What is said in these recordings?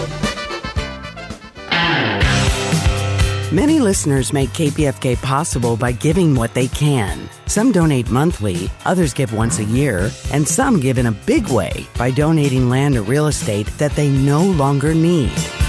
Many listeners make KPFK possible by giving what they can. Some donate monthly, others give once a year, and some give in a big way by donating land or real estate that they no longer need.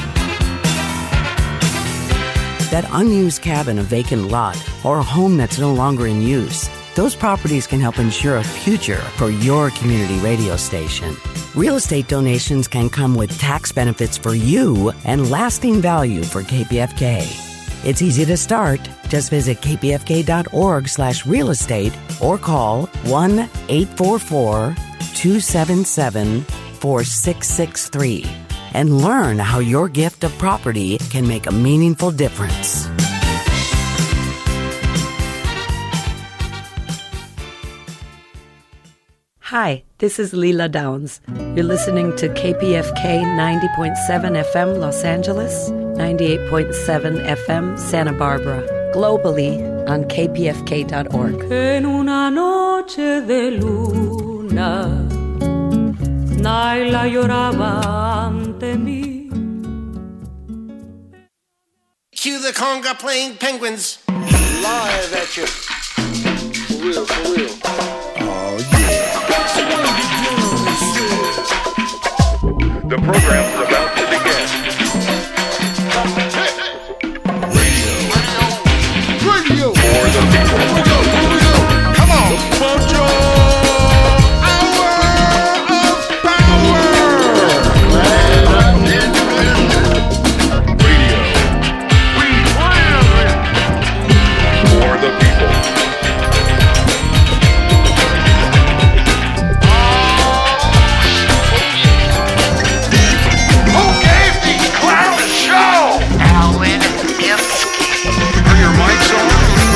That unused cabin, a vacant lot, or a home that's no longer in use, those properties can help ensure a future for your community radio station. Real estate donations can come with tax benefits for you and lasting value for KPFK. It's easy to start. Just visit kpfk.org/real estate or call 1-844-277-4663 and learn how your gift of property can make a meaningful difference. Hi, this is Leela Downs. You're listening to KPFK 90.7 FM Los Angeles, 98.7 FM Santa Barbara, globally on kpfk.org. En una noche de luna, Naila lloraba ante mí. Cue the conga playing penguins. Live at you. For real, for real. Oh, yeah. The program is about to begin. Radio. For the people. Come on. The Pocho Hour of Power. Radio. We will. For the people. Who gave these clowns a show? Alwyn Ifsky. Are your mics on?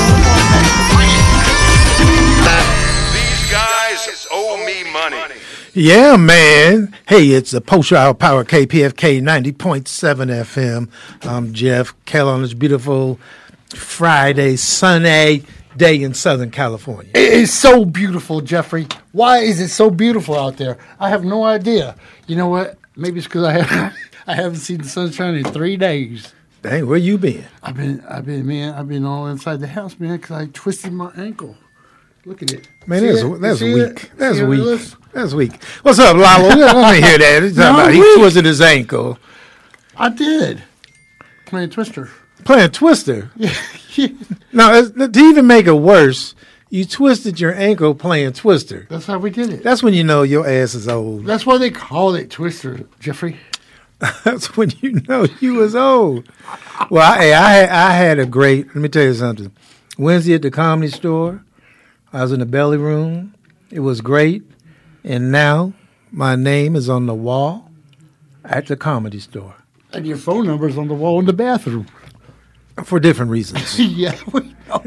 These guys owe me money. Yeah, man. Hey, it's the Post Hour Power KPFK 90.7 FM. I'm Jeff Kell on this beautiful Friday, sunny day in Southern California. It is so beautiful, Jeffrey. Why is it so beautiful out there? I have no idea. You know what? Maybe it's because I haven't seen the sunshine in 3 days. Dang, where you been? I've been all inside the house, man, because I twisted my ankle. Look at it. Man, See that's it? that's See weak. it? That's See how it weak. looks? That's weak. What's up, Lalo? Let me hear that. He's talking about he twisted his ankle. I did. Playing Twister. Playing Twister. Yeah. Now, to even make it worse, you twisted your ankle playing Twister. That's how we did it. That's when you know your ass is old. That's why they call it Twister, Jeffrey. That's when you know you was old. Well, I had a great, let me tell you something. Wednesday at the Comedy Store, I was in the belly room. It was great. And now my name is on the wall at the Comedy Store. And your phone number's on the wall in the bathroom. For different reasons. Yeah, we know.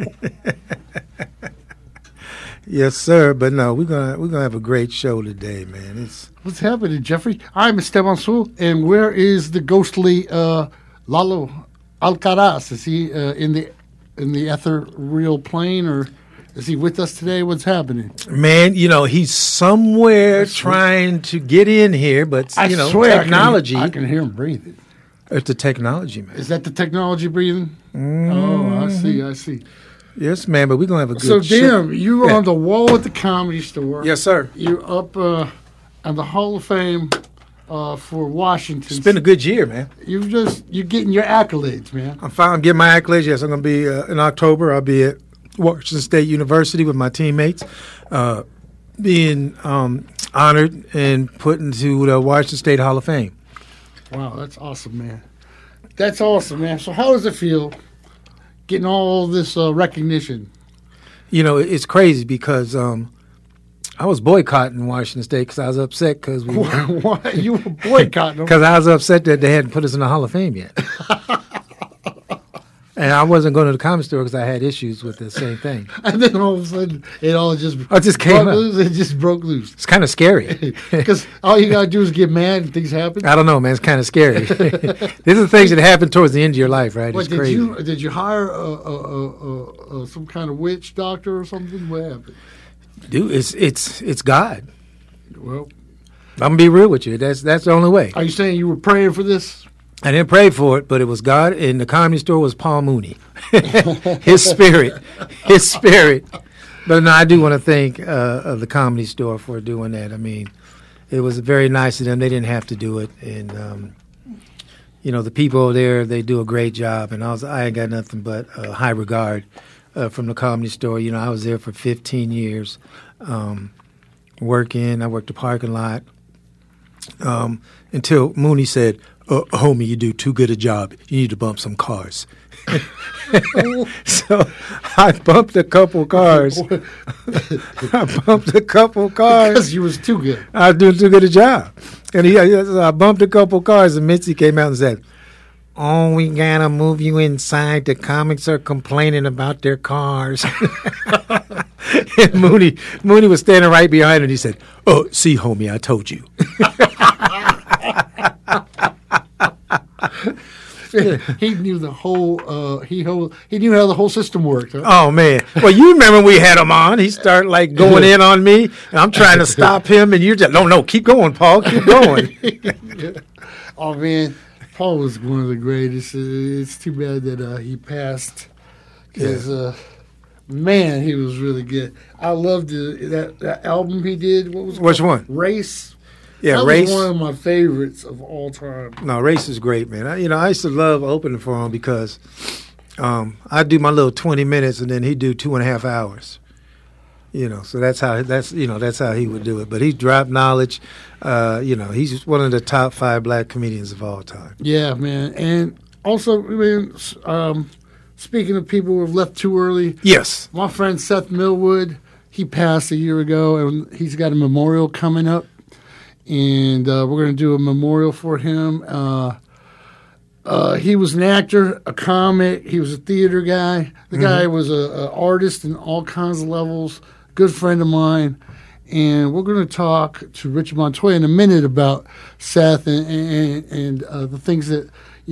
Yes, sir. But no, we're gonna have a great show today, man. What's happening, Jeffrey? I'm Esteban Sul, and where is the ghostly Lalo Alcaraz? Is he in the ethereal plane, or is he with us today? What's happening? Man, he's somewhere trying to get in here, but I swear technology. I can hear him breathing. It's the technology, man. Is that the technology breathing? Oh, I see. Yes, man, but we're going to have a good So, show. damn, you were on the wall at the Comedy Store. Yes, sir. You're up at the Hall of Fame for Washington. It's been a good year, man. You're getting your accolades, man. I'm getting my accolades. Yes, I'm going to be, in October, I'll be at Washington State University with my teammates, being honored and put into the Washington State Hall of Fame. Wow, that's awesome, man. That's awesome, man. So how does it feel getting all this recognition? It's crazy because I was boycotting Washington State because I was upset because we Why you were boycotting them? Because I was upset that they hadn't put us in the Hall of Fame yet. And I wasn't going to the Comedy Store because I had issues with the same thing. And then all of a sudden, it all just came up. loose. It just broke loose. It's kind of scary. Because all you got to do is get mad and things happen. I don't know, man. It's kind of scary. These are the things that happen towards the end of your life, right? What, it's crazy. Did you hire some kind of witch doctor or something? What happened? Dude, it's God. Well, I'm gonna be real with you. That's the only way. Are you saying you were praying for this? I didn't pray for it, but it was God, and the Comedy Store was Paul Mooney, his spirit. But no, I do want to thank the Comedy Store for doing that. I mean, it was very nice of them. They didn't have to do it, and the people over there, they do a great job. And I ain't got nothing but high regard from the Comedy Store. I was there for 15 years, working. I worked the parking lot until Mooney said, homie, you do too good a job. You need to bump some cars. So I bumped a couple cars. Because you was too good. I was doing too good a job. And I bumped a couple cars, and Mitzi came out and said, oh, we got to move you inside. The comics are complaining about their cars. And Mooney was standing right behind her, and he said, oh, see, homie, I told you. He knew the whole. He knew how the whole system worked. Huh? Oh man! Well, you remember when we had him on? He started like going in on me, and I'm trying to stop him, and you're just no, keep going, Paul, keep going. Oh man, Paul was one of the greatest. It's too bad that he passed, because man, he was really good. I loved that album he did. What was it Which called? one? Race. Yeah, that Race was one of my favorites of all time. No, Race is great, man. I used to love opening for him because I'd do my little 20 minutes and then he'd do 2.5 hours. So that's how he would do it. But he dropped knowledge. He's just one of the top 5 black comedians of all time. Yeah, man. And also, speaking of people who have left too early, yes, my friend Seth Millwood, he passed a year ago, and he's got a memorial coming up. And we're going to do a memorial for him. He was an actor, a comic. He was a theater guy. The guy was an artist in all kinds of levels, good friend of mine. And we're going to talk to Richard Montoya in a minute about Seth and the things that,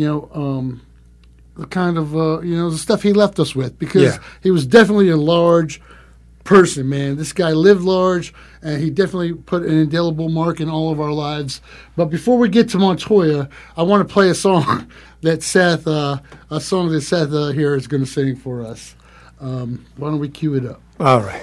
the kind of, the stuff he left us with. Because he was definitely a large person, man. This guy lived large, and he definitely put an indelible mark in all of our lives. But before we get to Montoya, I want to play a song that Seth here is going to sing for us. Why don't we cue it up? All right.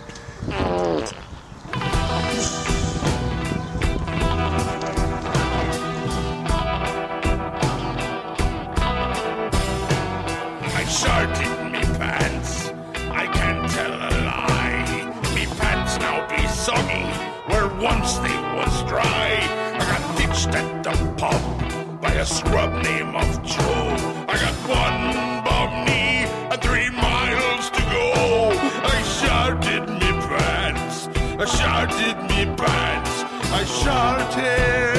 I sharted me pants. I can't tell a lie. Me pants now be soggy where once they was dry. I got ditched at the pub by a scrub name of Joe. I got one bob knee and 3 miles to go. I sharted me pants. I sharted me pants. I sharted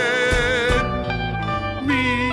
me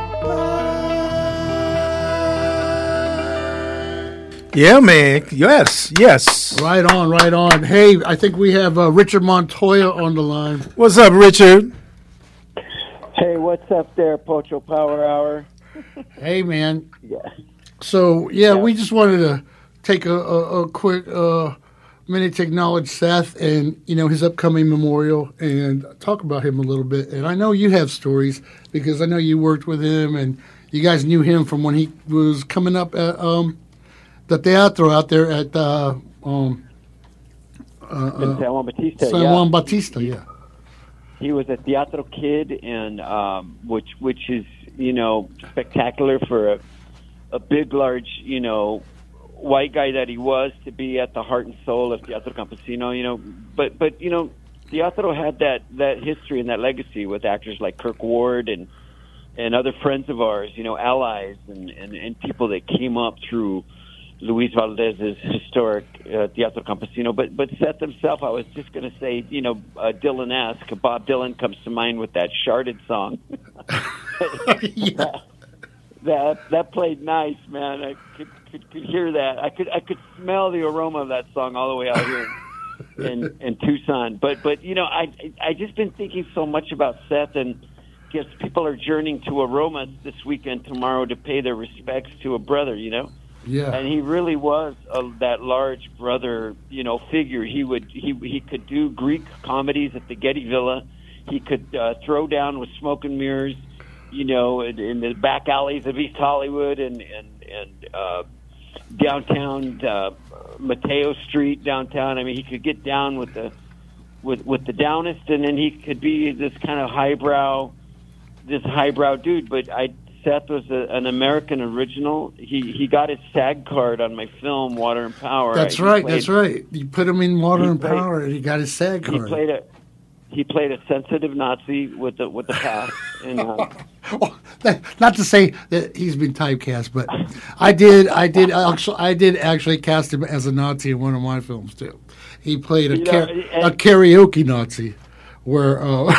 pants. Yeah, man. Yes. Right on. Hey, I think we have Richard Montoya on the line. What's up, Richard? Hey, what's up there, Pocho Power Hour? Hey, man. Yeah. So, we just wanted to take a quick minute to acknowledge Seth and, his upcoming memorial and talk about him a little bit. And I know you have stories because I know you worked with him and you guys knew him from when he was coming up at the teatro out there at in San Juan Bautista. San Juan Bautista, yeah. He was a Teatro kid, and which is spectacular for a big, large white guy that he was to be at the heart and soul of Teatro Campesino. But Teatro had that history and that legacy with actors like Kirk Ward and other friends of ours, allies and people that came up through Luis Valdez's historic Teatro Campesino. But Seth himself, I was just going to say, Dylan-esque. Bob Dylan comes to mind with that Sharded song. That played nice, man. I could hear that. I could smell the aroma of that song all the way out here in Tucson. But I just been thinking so much about Seth, and guess people are journeying to Aromas this weekend tomorrow to pay their respects to a brother. Yeah. And he really was that large brother, figure. He could do Greek comedies at the Getty Villa. He could throw down with smoke and mirrors, in the back alleys of East Hollywood and downtown Mateo Street downtown. I mean, he could get down with the downest, and then he could be this kind of highbrow dude. But Seth was an American original. He got his SAG card on my film Water and Power. That's right. You put him in Water and Power, and he got his SAG card. He played a sensitive Nazi with the past. And, not to say that he's been typecast, but I did actually cast him as a Nazi in one of my films too. He played a karaoke Nazi, where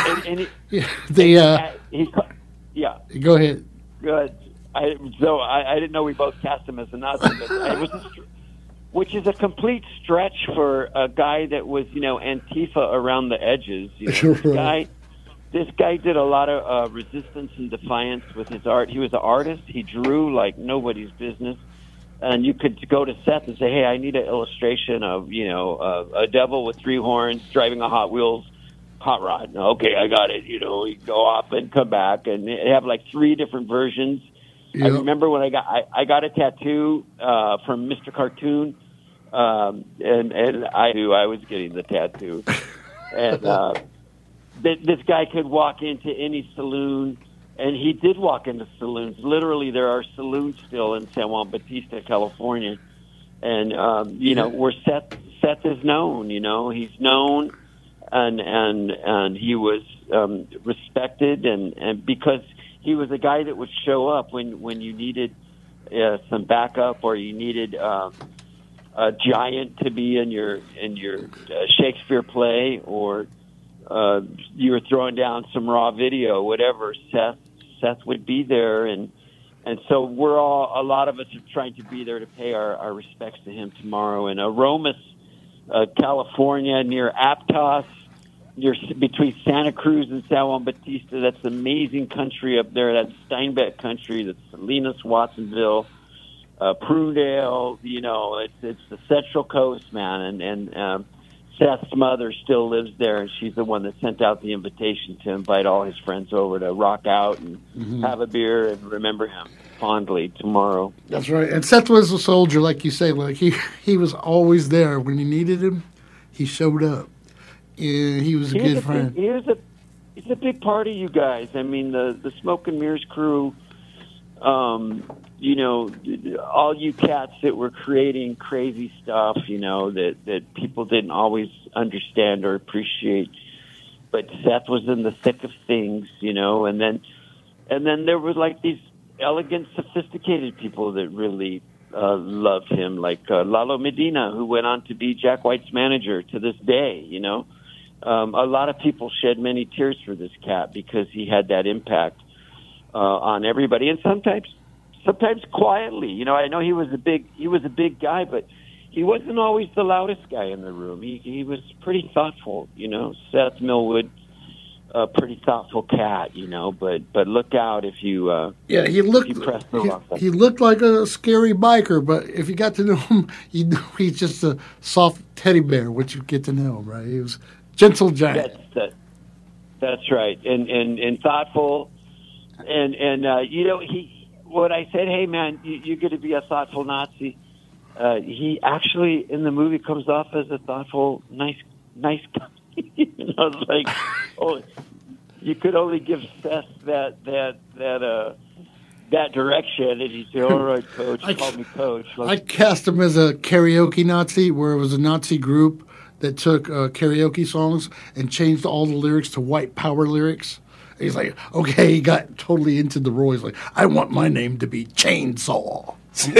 Go ahead. Good. I didn't know we both cast him as a Nazi, but which is a complete stretch for a guy that was, Antifa around the edges. This guy did a lot of resistance and defiance with his art. He was an artist. He drew like nobody's business. And you could go to Seth and say, hey, I need an illustration of, a devil with 3 horns driving a Hot Wheels hot rod. Okay, I got it. You go off and come back. And they have like 3 different versions. Yep. I remember when I got a tattoo from Mr. Cartoon, and I was getting the tattoo. And this guy could walk into any saloon, and he did walk into saloons. Literally, there are saloons still in San Juan Bautista, California. And, where Seth is known, he's known, and he was respected, and because he was a guy that would show up when you needed some backup, or you needed a giant to be in your Shakespeare play, or you were throwing down some raw video, whatever. Seth would be there, and so a lot of us are trying to be there to pay our respects to him tomorrow in Aromas, California, near Aptos. Between Santa Cruz and San Juan Bautista. That's amazing country up there. That's Steinbeck country. That's Salinas, Watsonville, Prunedale. It's the Central Coast, man. And Seth's mother still lives there, and she's the one that sent out the invitation to invite all his friends over to rock out and have a beer and remember him fondly tomorrow. That's right. And Seth was a soldier, like you say. Like he was always there when you needed him. He showed up. He was a good friend. He's a big part of you guys. I mean, the Smoke and Mirrors crew, all you cats that were creating crazy stuff, that people didn't always understand or appreciate. But Seth was in the thick of things, and then there were like these elegant, sophisticated people that really loved him, like Lalo Medina, who went on to be Jack White's manager to this day, A lot of people shed many tears for this cat because he had that impact on everybody, and sometimes quietly. I know he was a big guy, but he wasn't always the loudest guy in the room. He was pretty thoughtful. Seth Millwood, a pretty thoughtful cat. But look out if you he looked like a scary biker, but if you got to know him, you know he's just a soft teddy bear. Once you get to know him, right? He was gentle giant. That's right, and thoughtful, and when I said, hey man, you're going to be a thoughtful Nazi, he actually in the movie comes off as a thoughtful, nice guy. It's like, oh, you could only give Seth that direction, and he said, all right, coach, call me coach. I cast him as a karaoke Nazi, where it was a Nazi group that took karaoke songs and changed all the lyrics to white power lyrics. And he's like, okay, he got totally into the role. He's like, I want my name to be Chainsaw.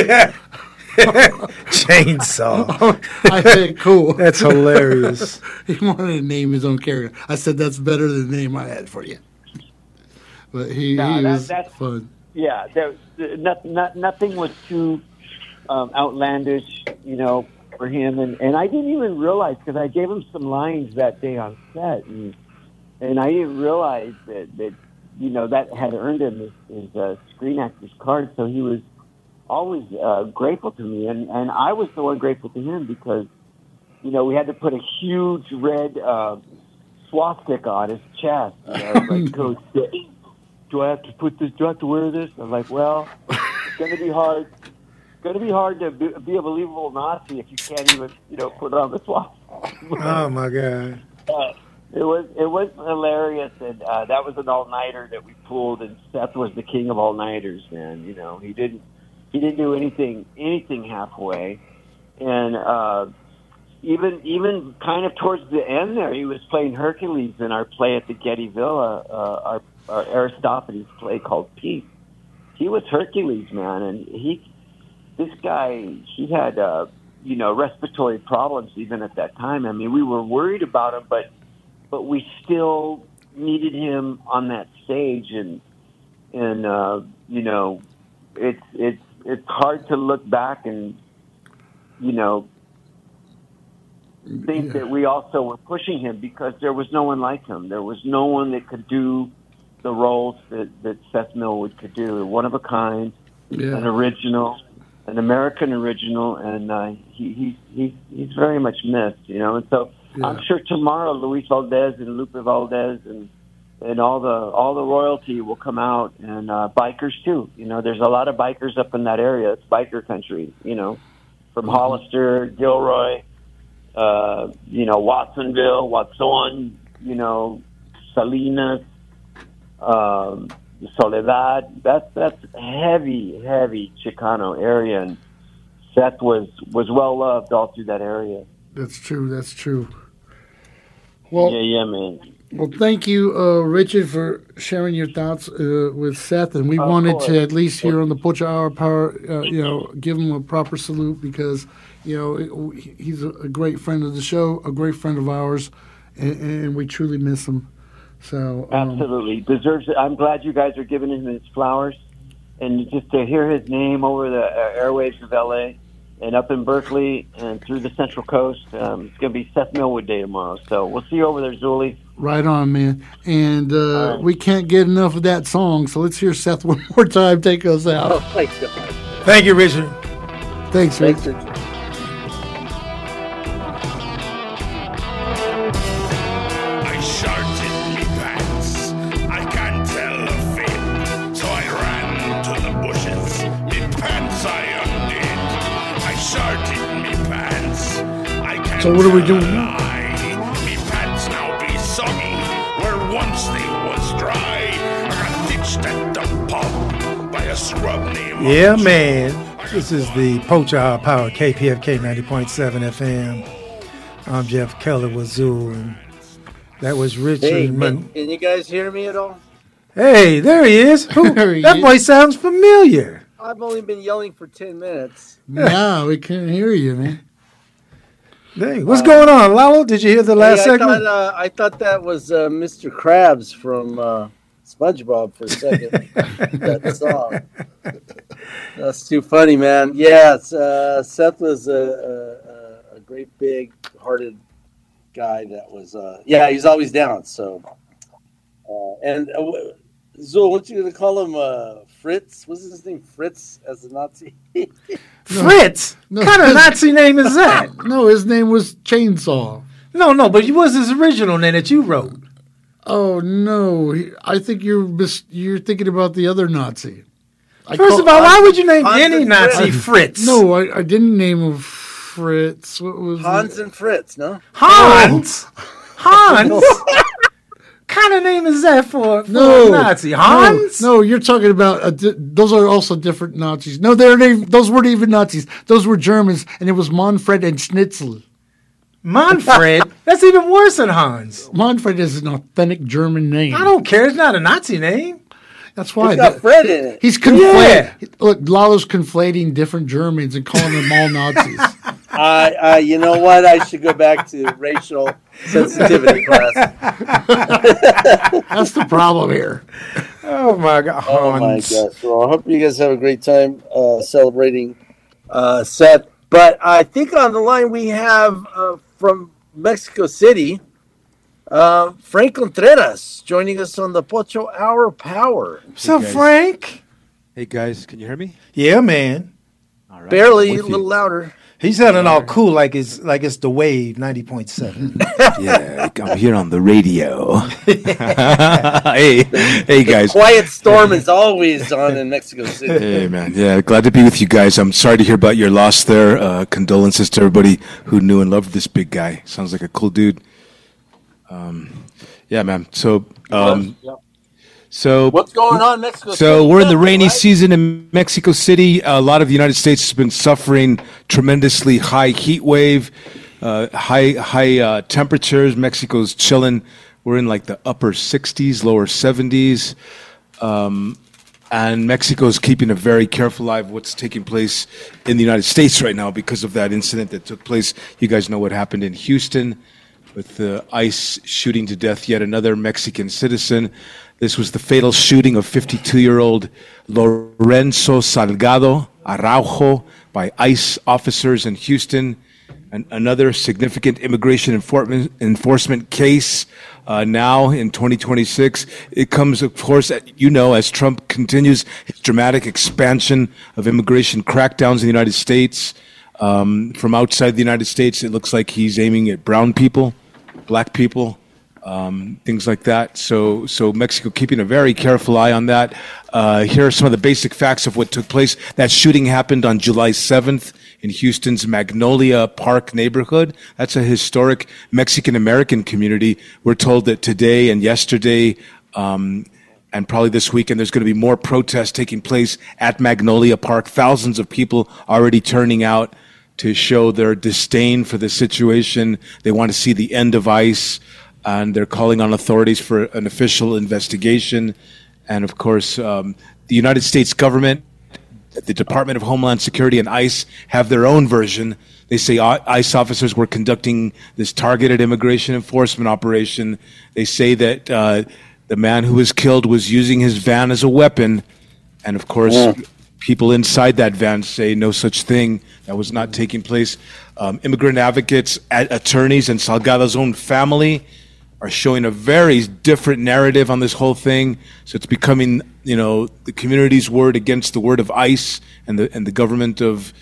Chainsaw. I said, cool. That's hilarious. He wanted to name his own character. I said, that's better than the name I had for you. But that's fun. Yeah, nothing was too outlandish, for him, and I didn't even realize, because I gave him some lines that day on set, and I didn't realize that that had earned him his Screen Actors card. So he was always grateful to me, and I was the one grateful to him because, you know, we had to put a huge red swastika on his chest. You know, like, Coach, do I have to put this? Do I have to wear this? I'm like, well, it's going to be hard. It's going to be hard to be a believable Nazi if you can't even, you know, put on the swastika. Oh my God! It was hilarious, and that was an all-nighter that we pulled. And Seth was the king of all-nighters, man. You know, he didn't do anything halfway, and even kind of towards the end there, he was playing Hercules in our play at the Getty Villa, our Aristophanes play called Peace. He was Hercules, man, and this guy had you know, respiratory problems even at that time. I mean, we were worried about him, but we still needed him on that stage, and you know, it's hard to look back and, you know, think that we also were pushing him because there was no one like him. There was no one that could do the roles that Seth Millwood could do. One of a kind, an original, an American original, and he's very much missed, you know. And so I'm sure tomorrow Luis Valdez and Lupe Valdez and all the royalty will come out, and bikers too. You know, there's a lot of bikers up in that area. It's biker country, you know, from Hollister, Gilroy, you know, Watsonville, Watson, you know, Salinas, Soledad. That's heavy Chicano area, and Seth was well loved all through that area. That's true. Well, yeah, man. Well, thank you, Richard, for sharing your thoughts with Seth, and we wanted to at least here on the Pocha Hour Power, you know, give him a proper salute because, you know, he's a great friend of the show, a great friend of ours, and we truly miss him. So absolutely deserves it. I'm glad you guys are giving him his flowers, and just to hear his name over the airwaves of LA and up in Berkeley and through the Central Coast. It's going to be Seth Millwood Day tomorrow, so we'll see you over there, Zuli. Right on, man. And we can't get enough of that song, so let's hear Seth one more time take us out. Oh, my God. Thank you, Richard. Thanks, Richard. I sharted me pants. I can't tell a fib, so I ran to the bushes. Me pants I undid. I sharted me pants. I can't So what are we doing now? Me pants now be soggy, where once they was dry. I got ditched at the pub by a scrub named Yeah, man. This is the Pocha Hour Power, KPFK 90.7 FM. I'm Jeff Keller with Zool, and that was Richard. Hey, can you guys hear me at all? Hey, there he is. That voice sounds familiar. I've only been yelling for 10 minutes. Yeah, we can't hear you, man. Dang, what's going on, Lalo? Did you hear the last segment? I thought that was Mr. Krabs from SpongeBob for a second. That song. That's too funny, man. Yeah, Seth was a great, big-hearted guy that was, he's always down. So, Zul, what you going to call him? Fritz? What's his name? Fritz as a Nazi? Fritz? What kind of Nazi name is that? No, his name was Chainsaw. No, but it was his original name that you wrote. Oh, no. I think you're thinking about the other Nazi. First of all, why would you name any Nazi Fritz? No, I didn't name him Fritz. What was Hans and Fritz, no? Hans? Hans? Kind of name is that for a Nazi? Hans? No, you're talking about those are also different Nazis. No, those weren't even Nazis. Those were Germans, and it was Manfred and Schnitzel. Manfred? That's even worse than Hans. Manfred is an authentic German name. I don't care. It's not a Nazi name. That's why. It's got Fred in it. He's conflating. Yeah. Look, Lalo's conflating different Germans and calling them all Nazis. You know what? I should go back to racial sensitivity class. That's the problem here. Oh, my God. Oh, my gosh. Well, I hope you guys have a great time celebrating Seth. But I think on the line we have from Mexico City, Frank Contreras joining us on the Pocho Hour Power. What's up, Frank? Hey, guys. Can you hear me? Yeah, man. All right. Barely, a little louder. He's sounding all cool, like it's the Wave 90.7. Yeah, I'm here on the radio. hey guys. Quiet Storm is always on in Mexico City. Hey man, yeah, glad to be with you guys. I'm sorry to hear about your loss there. Condolences to everybody who knew and loved this big guy. Sounds like a cool dude. Yeah, man. So. So what's going on in Mexico City? So we're in the rainy season in Mexico City. A lot of the United States has been suffering tremendously high heat wave, high temperatures. Mexico's chilling. We're in like the upper 60s, lower 70s. And Mexico's keeping a very careful eye of what's taking place in the United States right now because of that incident that took place. You guys know what happened in Houston with the ICE shooting to death yet another Mexican citizen. This was the fatal shooting of 52-year-old Lorenzo Salgado Araujo by ICE officers in Houston. Another significant immigration enforcement case now in 2026. It comes, of course, as Trump continues his dramatic expansion of immigration crackdowns in the United States. From outside the United States, it looks like he's aiming at brown people, black people, things like that. So Mexico keeping a very careful eye on that. Here are some of the basic facts of what took place. That shooting happened on July 7th in Houston's Magnolia Park neighborhood. That's a historic Mexican-American community. We're told that today and yesterday, and probably this weekend, there's going to be more protests taking place at Magnolia Park. Thousands of people already turning out to show their disdain for the situation. They want to see the end of ICE. And they're calling on authorities for an official investigation. And of course, the United States government, the Department of Homeland Security and ICE have their own version. They say ICE officers were conducting this targeted immigration enforcement operation. They say that the man who was killed was using his van as a weapon. And of course, people inside that van say no such thing. That was not taking place. Immigrant advocates, attorneys, and Salgado's own family are showing a very different narrative on this whole thing. So it's becoming, the community's word against the word of ICE and the government of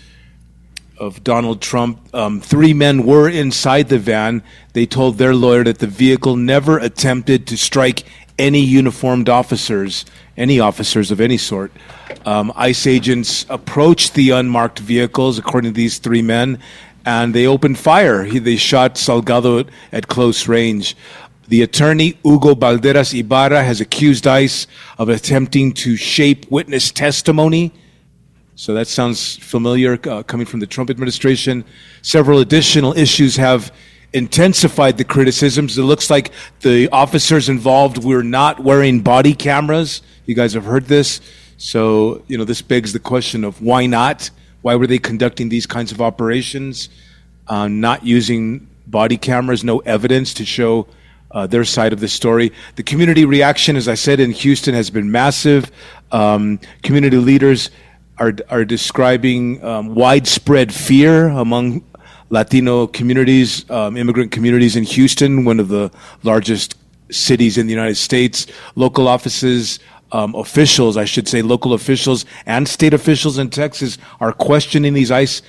Donald Trump. 3 men were inside the van. They told their lawyer that the vehicle never attempted to strike any uniformed officers, any officers of any sort. ICE agents approached the unmarked vehicles, according to these 3 men, and they opened fire. They shot Salgado at close range. The attorney, Hugo Balderas Ibarra, has accused ICE of attempting to shape witness testimony. So that sounds familiar coming from the Trump administration. Several additional issues have intensified the criticisms. It looks like the officers involved were not wearing body cameras. You guys have heard this. So, this begs the question of why not? Why were they conducting these kinds of operations? Not using body cameras, no evidence to show their side of the story. The community reaction, as I said, in Houston has been massive. Community leaders are describing widespread fear among Latino communities, immigrant communities in Houston, one of the largest cities in the United States. Local offices, officials, I should say, local officials and state officials in Texas are questioning these ICE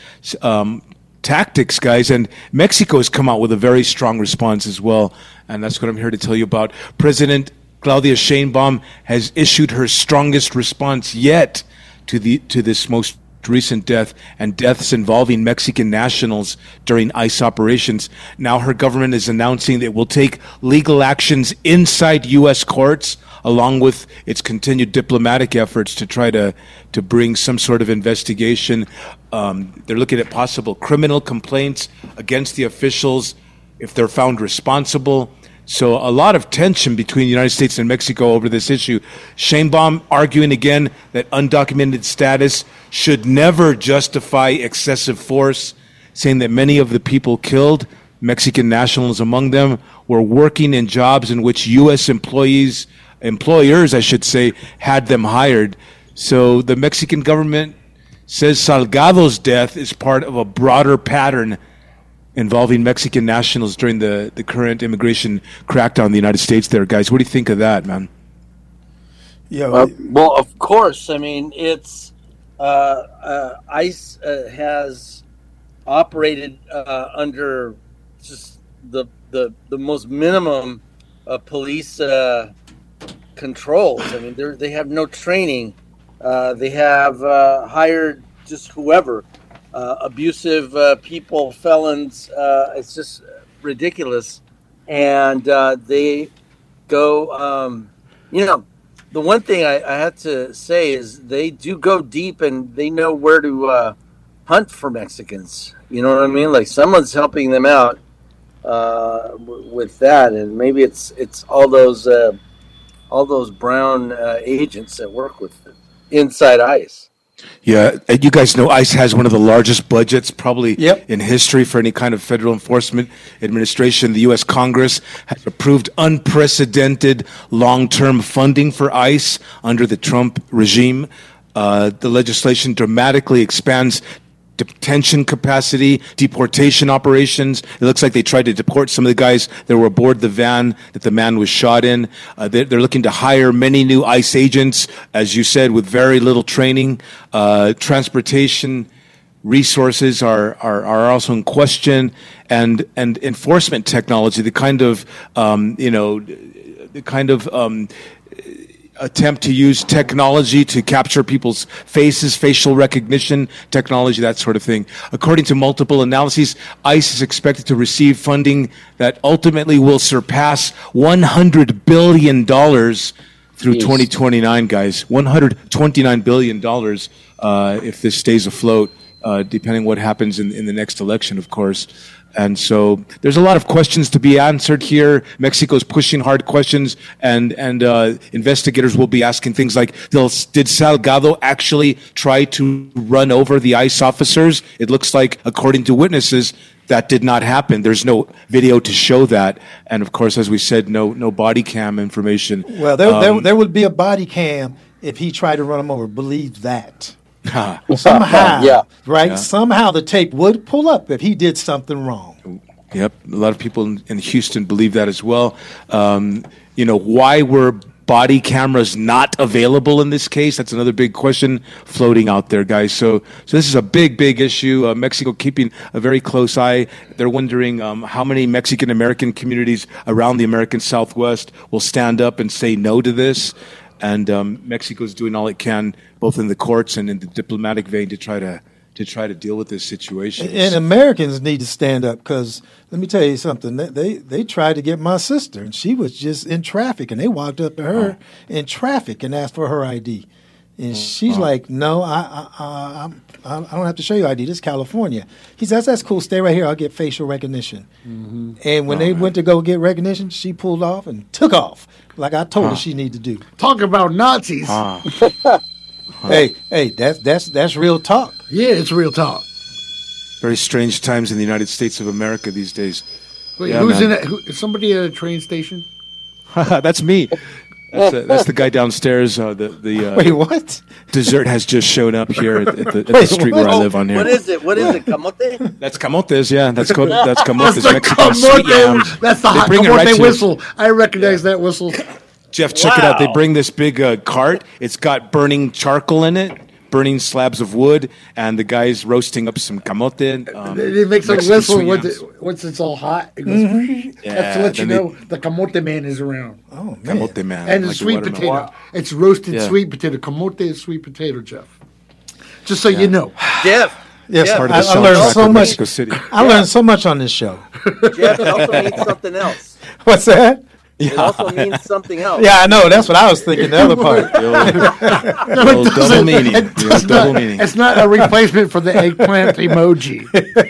tactics, guys, and Mexico has come out with a very strong response as well, and that's what I'm here to tell you about. President Claudia Sheinbaum has issued her strongest response yet to this most recent death and deaths involving Mexican nationals during ICE operations. Now her government is announcing that it will take legal actions inside U.S. courts, along with its continued diplomatic efforts to try to bring some sort of investigation. They're looking at possible criminal complaints against the officials if they're found responsible. So a lot of tension between the United States and Mexico over this issue. Sheinbaum arguing again that undocumented status should never justify excessive force, saying that many of the people killed, Mexican nationals among them, were working in jobs in which U.S. employers, I should say, had them hired. So the Mexican government says Salgado's death is part of a broader pattern involving Mexican nationals during the current immigration crackdown in the United States there. Guys, what do you think of that, man? Yeah. Well, of course. I mean, it's ICE has operated under just the most minimum police controls. I mean, they have no training. They have hired just whoever, abusive people, felons. It's just ridiculous. And they go, the one thing I have to say is they do go deep and they know where to hunt for Mexicans. You know what I mean? Like someone's helping them out with that, and maybe it's all those brown agents that work with inside ICE. Yeah, and you guys know ICE has one of the largest budgets probably in history for any kind of federal enforcement administration. The U.S. Congress has approved unprecedented long-term funding for ICE under the Trump regime. The legislation dramatically expands detention capacity, deportation operations. It looks like they tried to deport some of the guys that were aboard the van that the man was shot in. They're looking to hire many new ICE agents, as you said, with very little training. Transportation resources are also in question, and enforcement technology, the kind of attempt to use technology to capture people's faces, facial recognition technology, that sort of thing. According to multiple analyses, ICE is expected to receive funding that ultimately will surpass $100 billion through 2029, guys. $129 billion if this stays afloat, depending what happens in the next election, of course. And so there's a lot of questions to be answered here. Mexico's pushing hard questions, and investigators will be asking things like, did Salgado actually try to run over the ICE officers? It looks like, according to witnesses, that did not happen. There's no video to show that. And of course, as we said, no body cam information. Well, there would be a body cam if he tried to run him over. Believe that. Somehow, right? Yeah. Somehow the tape would pull up if he did something wrong. Yep, a lot of people in Houston believe that as well. Why were body cameras not available in this case? That's another big question floating out there, guys. So this is a big issue. Mexico keeping a very close eye. They're wondering how many Mexican-American communities around the American Southwest will stand up and say no to this. And Mexico's doing all it can, both in the courts and in the diplomatic vein, to try to deal with this situation. And Americans need to stand up, because let me tell you something. They tried to get my sister, and she was just in traffic, and they walked up to her in traffic and asked for her ID, and she's like, "No, I don't have to show you ID. This is California." He says, "That's cool. Stay right here. I'll get facial recognition." Mm-hmm. And when they went to go get recognition, she pulled off and took off, like I told her she needed to do. Talk about Nazis. Hey, that's real talk. Yeah, it's real talk. Very strange times in the United States of America these days. Wait, who's in it? Is somebody at a train station? That's me. That's the guy downstairs. Wait, what? Dessert has just shown up here at the street where I live on here. What is it? Camote? That's camotes, yeah. That's camotes, Mexican sweet yams. That's the hot camote whistle. I recognize that whistle. Jeff, check it out. They bring this big cart. It's got burning charcoal in it, burning slabs of wood, and the guy's roasting up some camote. It makes a whistle once it's all hot. It goes, that's to let you know the camote man is around. Oh, man. Camote man. And the sweet potato. Wow. It's roasted sweet potato. Camote is sweet potato, Jeff. Just so you know. Jeff. Yes, I learned so much. I learned so much on this show. Jeff, it also means something else. What's that? It also means something else. Yeah, I know. That's what I was thinking. The other part. Double meaning. It's not a replacement for the eggplant emoji.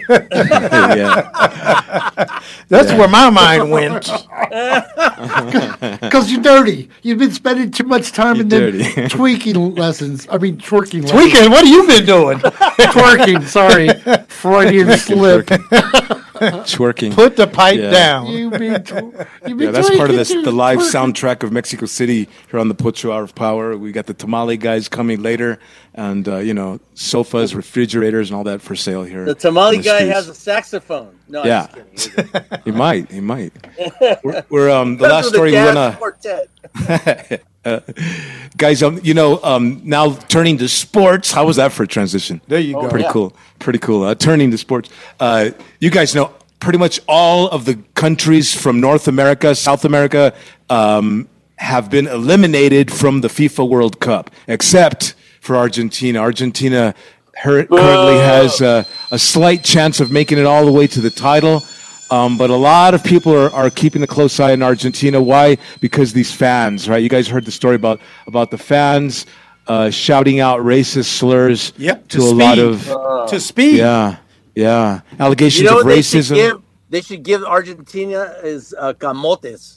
That's where my mind went. Because you're dirty. You've been spending too much time in the tweaking lessons. I mean, twerking lessons. Tweaking? What have you been doing? Twerking. Sorry. Freudian slip. Twerking. Put the pipe down. That's part of the live soundtrack of Mexico City here on the Pocho Hour of Power. We got the tamale guys coming later, and sofas, refrigerators, and all that for sale here. The tamale guy has a saxophone. No, yeah, I'm just kidding. He might. We're the last story we wanna. Guys, now turning to sports. How was that for a transition? There you go. Pretty cool. Pretty cool. Turning to sports. You guys know pretty much all of the countries from North America, South America, have been eliminated from the FIFA World Cup, except for Argentina. Argentina currently has a slight chance of making it all the way to the title. But a lot of people are keeping a close eye on Argentina. Why? Because these fans, right? You guys heard the story about the fans shouting out racist slurs to a lot of to speed. Yeah. Allegations of racism. They should give Argentina is camotes.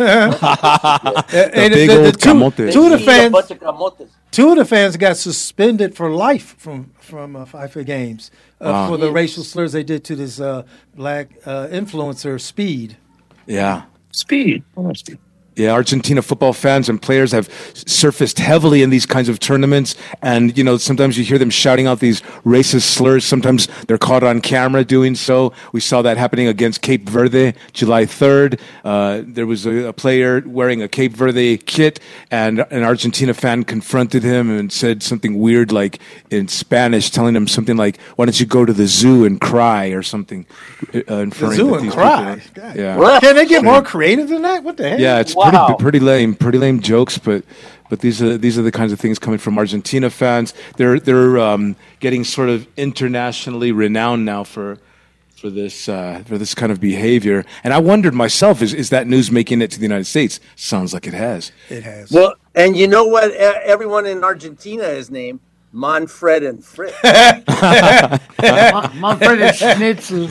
Big old camotes. Two of the fans got suspended for life from FIFA games for the racial slurs they did to this black influencer, Speed. Yeah. Speed. Yeah, Argentina football fans and players have surfaced heavily in these kinds of tournaments. And, sometimes you hear them shouting out these racist slurs. Sometimes they're caught on camera doing so. We saw that happening against Cape Verde, July 3rd. There was a player wearing a Cape Verde kit, and an Argentina fan confronted him and said something weird, like in Spanish, telling him something like, why don't you go to the zoo and cry or something. The zoo and cry? Yeah. Can they get more creative than that? What the heck? Yeah, it's pretty lame jokes, but these are the kinds of things coming from Argentina fans. They're getting sort of internationally renowned now for this kind of behavior. And I wondered myself, is that news making it to the United States? Sounds like it has. It has. Well, and you know what? Everyone in Argentina is named Manfred and Fritz. Manfred and Schnitzel.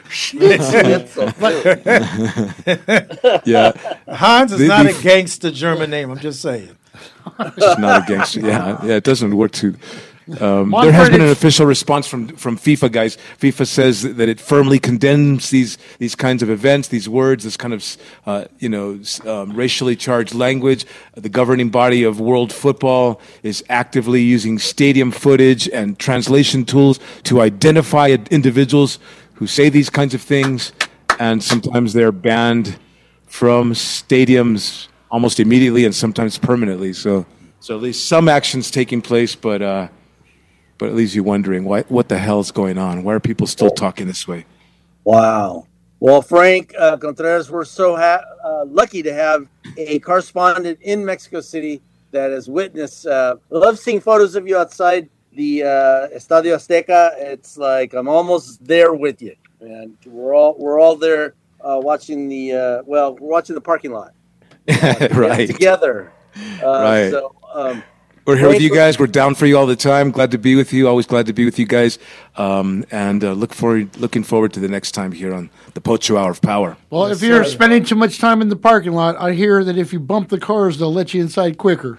Yeah. Hans is not a gangster German name. I'm just saying. It's not a gangster. Yeah. It doesn't work too. There has been an official response from FIFA, guys. FIFA says that it firmly condemns these kinds of events, these words, this kind of racially charged language. The governing body of world football is actively using stadium footage and translation tools to identify individuals who say these kinds of things, and sometimes they're banned from stadiums almost immediately and sometimes permanently. So at least some action's taking place, but it leaves you wondering what the hell's going on. Why are people still talking this way? Wow. Well, Frank Contreras, we're so lucky to have a correspondent in Mexico City that has witnessed. I love seeing photos of you outside the Estadio Azteca. It's like I'm almost there with you, man. We're all there watching we're watching the parking lot. Right. Together. Right. So. We're here with you guys. We're down for you all the time. Glad to be with you. Always glad to be with you guys. And looking forward to the next time here on the Pocho Hour of Power. Well, if you're spending too much time in the parking lot, I hear that if you bump the cars, they'll let you inside quicker.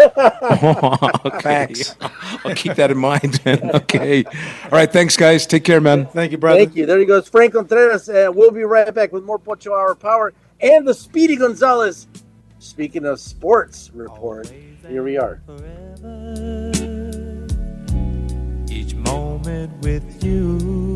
Okay. I'll keep that in mind. Okay. All right. Thanks, guys. Take care, man. Thank you, brother. Thank you. There he goes. Frank Contreras. We'll be right back with more Pocho Hour of Power and the Speedy Gonzalez. Speaking of sports report, here we are. Each moment with you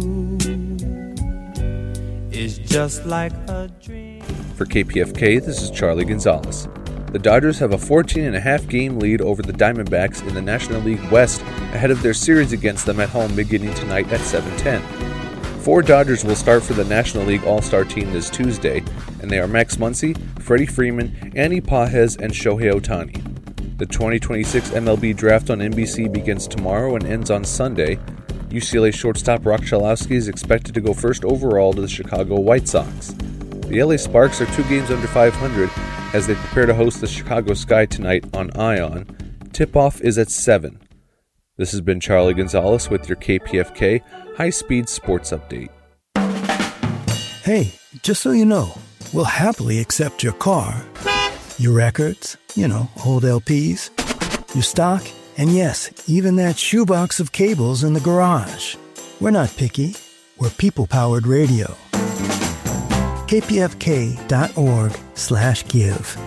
is just like a dream. For KPFK, this is Charlie Gonzalez. The Dodgers have a 14.5 game lead over the Diamondbacks in the National League West ahead of their series against them at home beginning tonight at 7:10. 4 Dodgers will start for the National League All-Star team this Tuesday, and they are Max Muncy, Freddie Freeman, Andy Pages, and Shohei Ohtani. The 2026 MLB Draft on NBC begins tomorrow and ends on Sunday. UCLA shortstop Rock Chalowski is expected to go first overall to the Chicago White Sox. The LA Sparks are 2 games under 500 as they prepare to host the Chicago Sky tonight on ION. Tip-off is at 7. This has been Charlie Gonzalez with your KPFK High-Speed Sports Update. Hey, just so you know, we'll happily accept your car, your records, old LPs, your stock, and yes, even that shoebox of cables in the garage. We're not picky. We're people-powered radio. kpfk.org/give.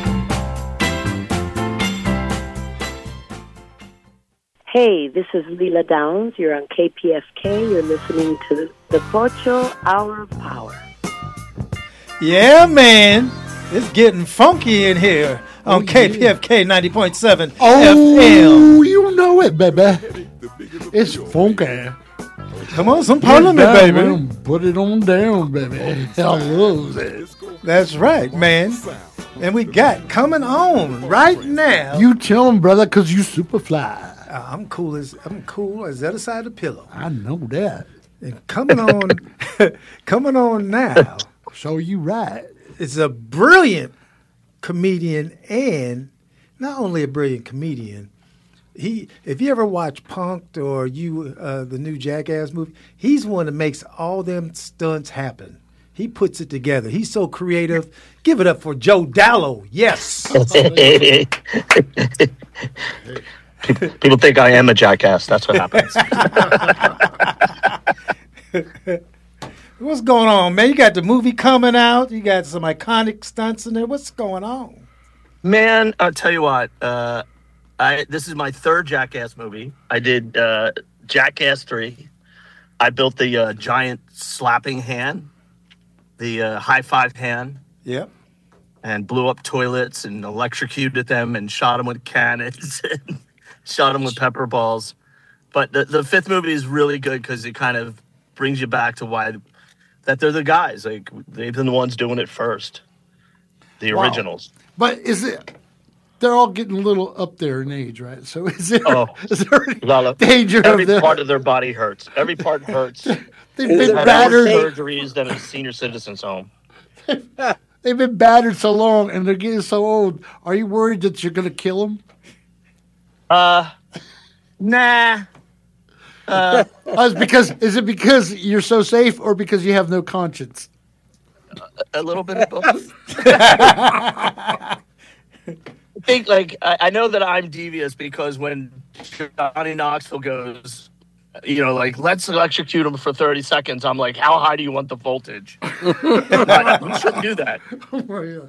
Hey, this is Leela Downs. You're on KPFK. You're listening to the Pocho Hour of Power. Yeah, man. It's getting funky in here. on KPFK 90.7 Oh, FM. you know it, baby. It's funky. Come on, some Parliament, baby. Put it on down, baby. I love it. That's right, man. And we got coming on right now. You tell him, brother, because you super fly. I'm cool as the other side of the pillow. I know that. And coming on now. So you right. It's a brilliant comedian, and not only a brilliant comedian. If you ever watch Punk'd or the new Jackass movie, he's one that makes all them stunts happen. He puts it together. He's so creative. Give it up for Joe Dallo. Yes. People think I am a jackass. That's what happens. What's going on, man? You got the movie coming out. You got some iconic stunts in there. What's going on? Man, I'll tell you what. This is my third Jackass movie. I did Jackass 3. I built the giant slapping hand, the high five hand. Yep. And blew up toilets and electrocuted them and shot them with cannons and shot them with pepper balls. But the fifth movie is really good because it kind of brings you back to that they're the guys. Like, they've been the ones doing it first. The originals. But they're all getting a little up there in age, right? So is there any danger every of them? part of their body hurts. Every part hurts. They've been battered. Surgeries than a senior citizen's home. They've been battered so long, and they're getting so old. Are you worried that you're going to kill them? Nah. Is it because you're so safe, or because you have no conscience? A little bit of both. I think, I know that I'm devious because when Johnny Knoxville goes, let's electrocute him for 30 seconds, I'm like, how high do you want the voltage? But you shouldn't do that. Oh my God.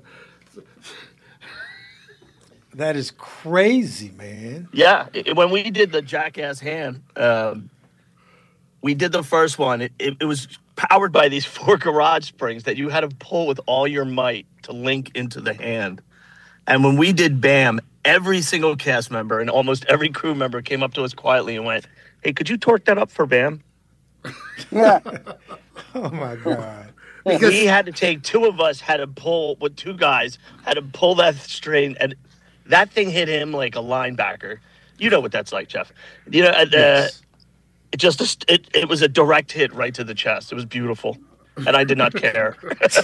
That is crazy, man. Yeah. When we did the Jackass hand, we did the first one. It was powered by these 4 garage springs that you had to pull with all your might to link into the hand. And when we did BAM, every single cast member and almost every crew member came up to us quietly and went, "Hey, could you torque that up for BAM?" Yeah. Oh, my God. Because we had to take 2 of us, had to pull, with 2 guys, had to pull that string, and that thing hit him like a linebacker. You know what that's like, Jeff. Yes. It was a direct hit right to the chest. It was beautiful, and I did not care.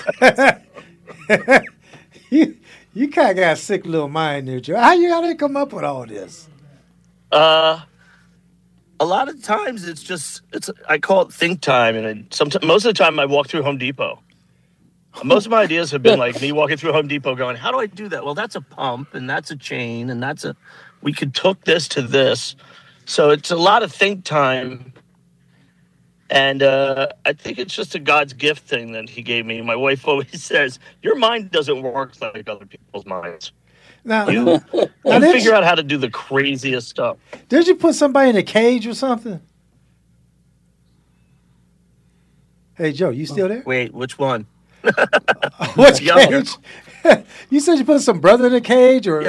You kind of got a sick little mind there, Joe. How you got to come up with all this? A lot of times I call it think time, and most of the time I walk through Home Depot. Most of my ideas have been like me walking through Home Depot going, how do I do that? Well, that's a pump, and that's a chain, and we could hook this to this. So it's a lot of think time. And I think it's just a God's gift thing that he gave me. My wife always says, your mind doesn't work like other people's minds. Now, you figure out how to do the craziest stuff. Did you put somebody in a cage or something? Hey, Joe, you still there? Wait, which one? Which cage? You said you put some brother in a cage? Or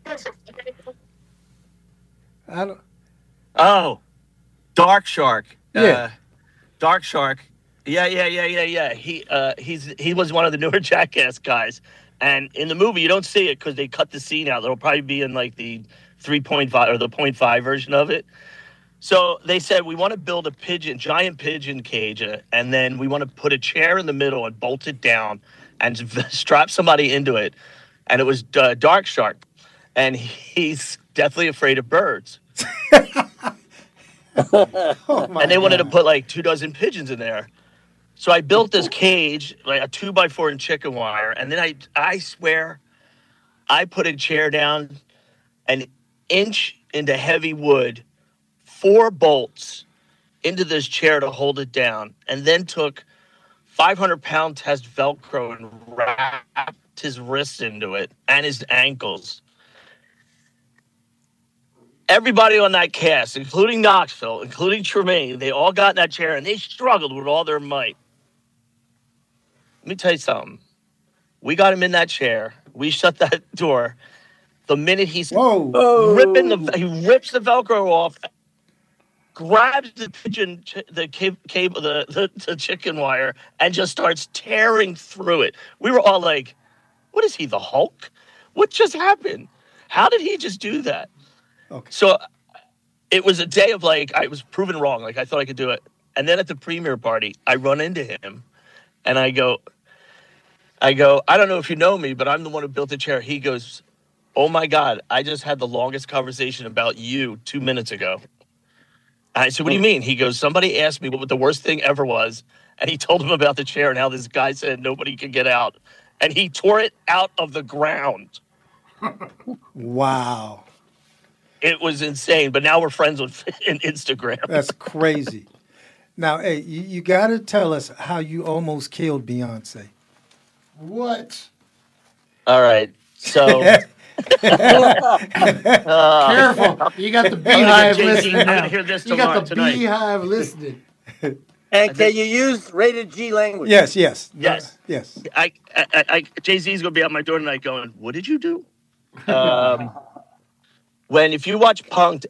I don't. Oh, Dark Shark. Yeah. Dark Shark. Yeah. He was one of the newer Jackass guys. And in the movie, you don't see it because they cut the scene out. It'll probably be in like the 3.5 or the 0.5 version of it. So they said, we want to build a giant pigeon cage, and then we want to put a chair in the middle and bolt it down and strap somebody into it. And it was Dark Shark. And he's deathly afraid of birds. And they wanted to put like 24 pigeons in there. So I built this cage, like a 2x4 in chicken wire. And then I swear I put a chair down an inch into heavy wood, 4 bolts into this chair to hold it down, and then took 500-pound test Velcro and wrapped his wrists into it and his ankles. Everybody on that cast, including Knoxville, including Tremaine, they all got in that chair and they struggled with all their might. Let me tell you something. We got him in that chair. We shut that door. The minute he's ripping he rips the Velcro off, grabs the pigeon, the cable, the chicken wire, and just starts tearing through it. We were all like, "What is he, the Hulk? What just happened? How did he just do that?" Okay. So it was a day of like, I was proven wrong. Like I thought I could do it. And then at the premiere party, I run into him and I go, I don't know if you know me, but I'm the one who built the chair. He goes, "Oh my God, I just had the longest conversation about you 2 minutes ago." And I said, "What do you mean?" He goes, "Somebody asked me what the worst thing ever was." And he told him about the chair and how this guy said nobody could get out. And he tore it out of the ground. Wow. It was insane. But now we're friends on Instagram. That's crazy. Now, hey, you got to tell us how you almost killed Beyonce. What? All right. So... Careful. You got the beehive listening now. I'm going to hear this You got the tonight. beehive listening. And can you use rated G language? Yes. Jay-Z's going to be out my door tonight going, "What did you do?" If you watch Punk'd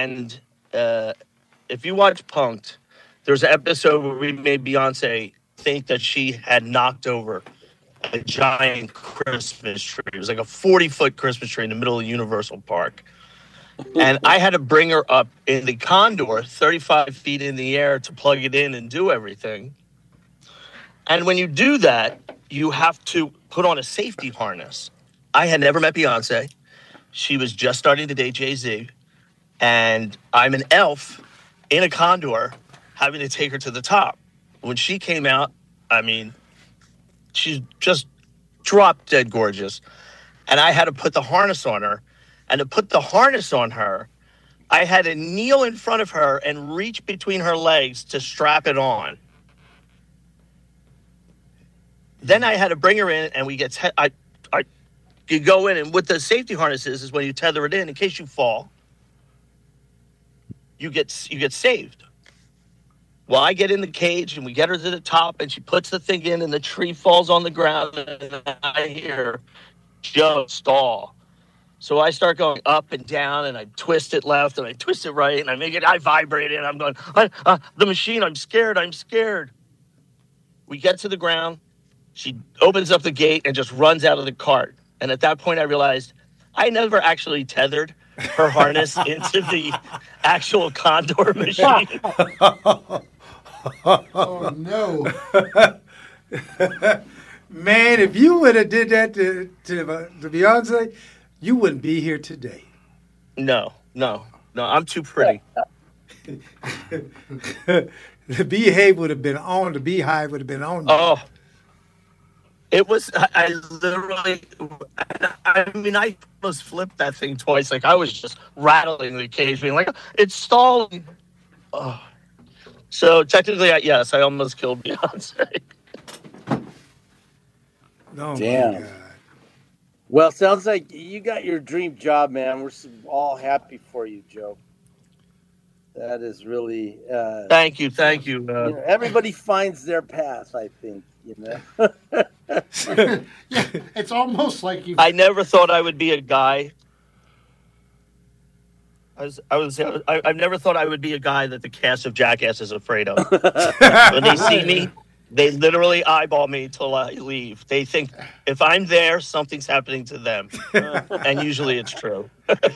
there's an episode where we made Beyonce think that she had knocked over a giant Christmas tree. It was like a 40-foot Christmas tree in the middle of Universal Park. And I had to bring her up in the Condor, 35 feet in the air, to plug it in and do everything. And when you do that, you have to put on a safety harness. I had never met Beyonce. She was just starting to date Jay-Z. And I'm an elf in a Condor having to take her to the top. When she came out, I mean, she's just drop dead gorgeous. And I had to put the harness on her. And to put the harness on her, I had to kneel in front of her and reach between her legs to strap it on. Then I had to bring her in, and we get you go in, and what the safety harness is when you tether it in case you fall, you get saved. Well, I get in the cage, and we get her to the top, and she puts the thing in, and the tree falls on the ground, and I hear Joe stall. So I start going up and down, and I twist it left, and I twist it right, and I vibrate it, and I'm going, the machine, I'm scared. We get to the ground. She opens up the gate and just runs out of the cart. And at that point, I realized I never actually tethered her harness into the actual Condor machine. Oh, no. Man, if you would have did that to Beyonce, you wouldn't be here today. No, I'm too pretty. The beehive would have been on. The beehive would have been on. Oh, it was. I literally. I mean, I almost flipped that thing twice. Like I was just rattling the cage, being like, "It's stalling." Oh. So technically, yes, I almost killed Beyonce. Oh, damn. My God. Well, sounds like you got your dream job, man. We're all happy for you, Joe. That is really... Thank you. You know, everybody finds their path, I think, you know. Yeah, it's almost like you... I never thought I would be a guy. I've never thought I would be a guy that the cast of Jackass is afraid of. When they see me, they literally eyeball me till I leave. They think if I'm there, something's happening to them. And usually it's true.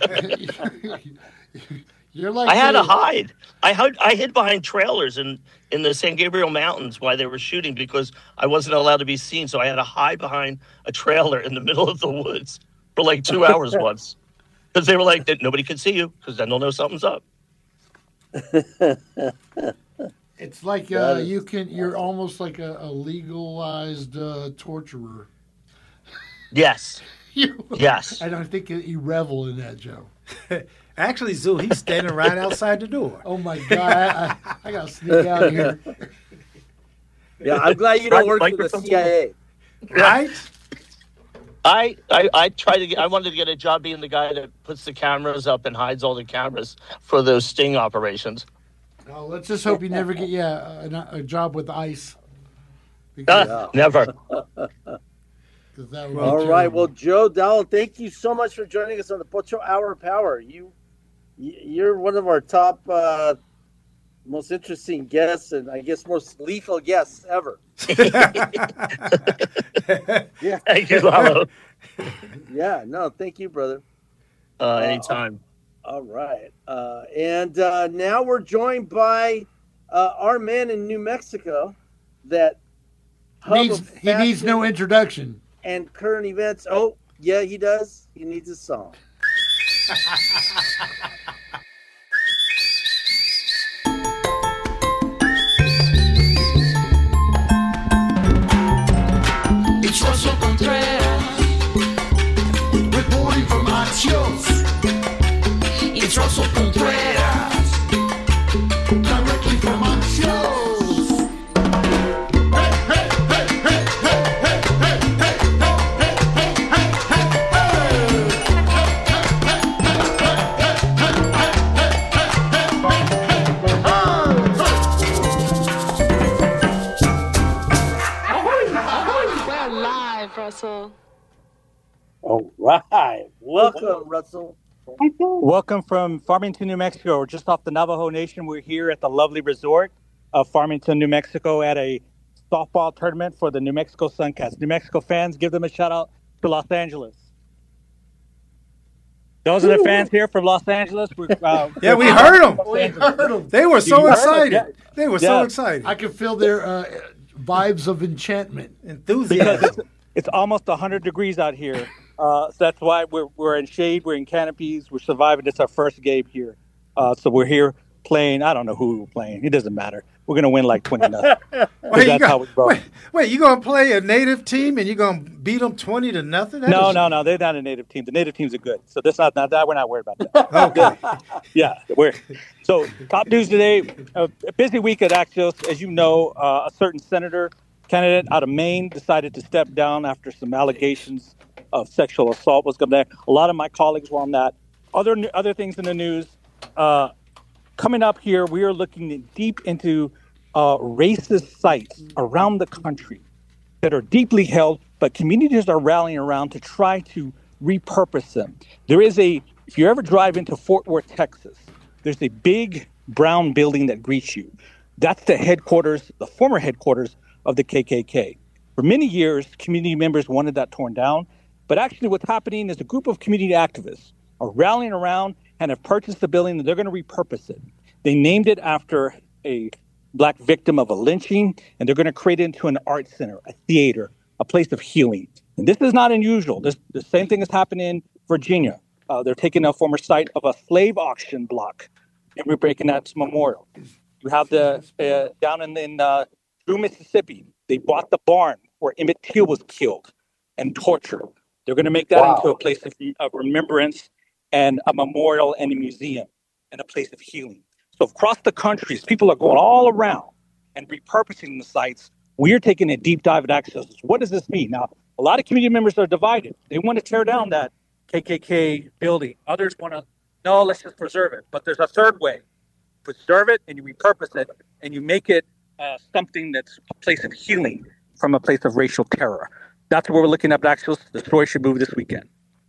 You're like I had to hide. I hid behind trailers in the San Gabriel Mountains while they were shooting because I wasn't allowed to be seen. So I had to hide behind a trailer in the middle of the woods for like 2 hours once. Because they were like, nobody can see you because then they'll know something's up. It's like you're almost like a legalized torturer. Yes. Yes. I don't think you revel in that, Joe. Actually, Zoo, he's standing right outside the door. Oh, my God. I got to sneak out of here. Yeah, I'm glad you don't work for the CIA. Right? I wanted to get a job being the guy that puts the cameras up and hides all the cameras for those sting operations. Oh, let's just hope you never get a job with ICE. Never. All right. Well, Joe Dowell, thank you so much for joining us on the Pocho Hour of Power. You're one of our top, most interesting guests, and I guess most lethal guests ever. Yeah. Thank you, Lalo. Yeah. No, thank you, brother. Anytime. All right. And now we're joined by our man in New Mexico that he needs no introduction. And current events. Oh, yeah, he does. He needs a song. It's Russell Contreras, reporting from Axios. It's Russell Contreras, directly from Axios. Russell. All right. Welcome, Russell. Welcome from Farmington, New Mexico. We're just off the Navajo Nation. We're here at the lovely resort of Farmington, New Mexico at a softball tournament for the New Mexico Suncats. New Mexico fans, give them a shout out to Los Angeles. Those are the fans here from Los Angeles. Yeah, we heard them. They were so excited. They were so excited. I could feel their vibes of enchantment. Enthusiasm. Because it's almost 100 degrees out here. So that's why we're in shade, we're in canopies, we're surviving. It's our first game here. So we're here playing. I don't know who we're playing. It doesn't matter. We're going to win like 20-0. Wait, you going to play a native team and you're going to beat them 20-0? No. They're not a native team. The native teams are good. So that's not that. We're not worried about that. Okay. Yeah. So top news today, a busy week at Axios. As you know, a certain senator candidate out of Maine decided to step down after some allegations of sexual assault was coming there. A lot of my colleagues were on that. Other things in the news. Coming up here, we are looking deep into racist sites around the country that are deeply held, but communities are rallying around to try to repurpose them. If you ever drive into Fort Worth, Texas, there's a big brown building that greets you. That's the former headquarters of the KKK. For many years, community members wanted that torn down, but actually what's happening is a group of community activists are rallying around and have purchased the building and they're going to repurpose it. They named it after a Black victim of a lynching, and they're going to create it into an art center, a theater, a place of healing. And this is not unusual. The same thing has happened in Virginia. They're taking a former site of a slave auction block, and we're breaking that to memorial. You have down in Drew, Mississippi, they bought the barn where Emmett Till was killed and tortured. They're going to make that into a place of remembrance and a memorial and a museum and a place of healing. So across the country, people are going all around and repurposing the sites. We're taking a deep dive at Axios. What does this mean? Now, a lot of community members are divided. They want to tear down that KKK building. Others want to, no, let's just preserve it. But there's a third way. Preserve it and you repurpose it and you make it something that's a place of healing from a place of racial terror. That's what we're looking at Axios. The story should move this weekend.